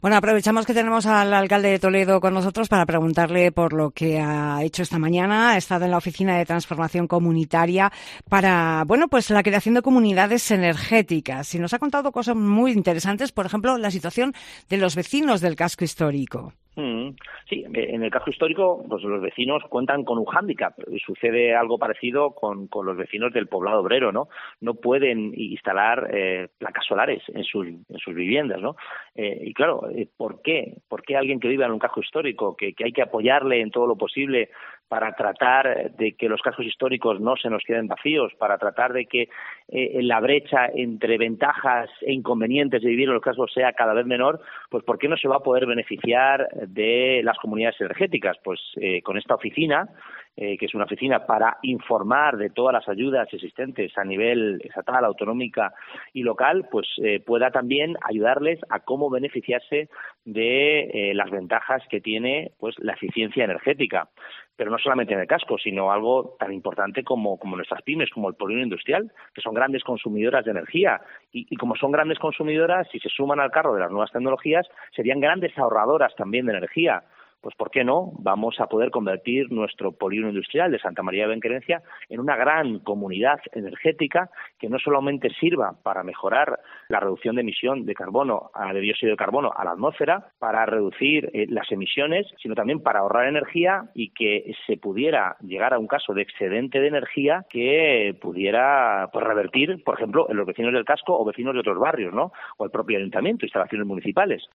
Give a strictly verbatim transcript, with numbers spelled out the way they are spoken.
Bueno, aprovechamos que tenemos al alcalde de Toledo con nosotros para preguntarle por lo que ha hecho esta mañana. Ha estado en la Oficina de Transformación Comunitaria para, bueno, pues la creación de comunidades energéticas. Y nos ha contado cosas muy interesantes, por ejemplo, la situación de los vecinos del casco histórico. Mm, sí, en el casco histórico, pues los vecinos cuentan con un hándicap. Sucede algo parecido con, con los vecinos del poblado obrero, ¿no? No pueden instalar eh, placas solares en sus, en sus viviendas, ¿no? Eh, y claro, eh, ¿por qué? ¿Por qué alguien que vive en un casco histórico, que, que hay que apoyarle en todo lo posible para tratar de que los cascos históricos no se nos queden vacíos, para tratar de que eh, la brecha entre ventajas e inconvenientes de vivir en los cascos sea cada vez menor? Pues ¿por qué no se va a poder beneficiar de las comunidades energéticas? Pues eh, con esta oficina, eh, que es una oficina para informar de todas las ayudas existentes a nivel estatal, autonómica y local, pues eh, pueda también ayudarles a cómo beneficiarse de eh, las ventajas que tiene pues la eficiencia energética. Pero no solamente en el casco, sino algo tan importante como, como nuestras pymes, como el polígono industrial, que son grandes consumidoras de energía. Y, y como son grandes consumidoras, si se suman al carro de las nuevas tecnologías, serían grandes ahorradoras también de energía. Pues ¿por qué no? Vamos a poder convertir nuestro polígono industrial de Santa María de Benquerencia en una gran comunidad energética que no solamente sirva para mejorar la reducción de emisión de carbono, de dióxido de carbono a la atmósfera, para reducir eh, las emisiones, sino también para ahorrar energía y que se pudiera llegar a un caso de excedente de energía que pudiera pues, revertir, por ejemplo, en los vecinos del casco o vecinos de otros barrios, ¿no? O el propio ayuntamiento, instalaciones municipales.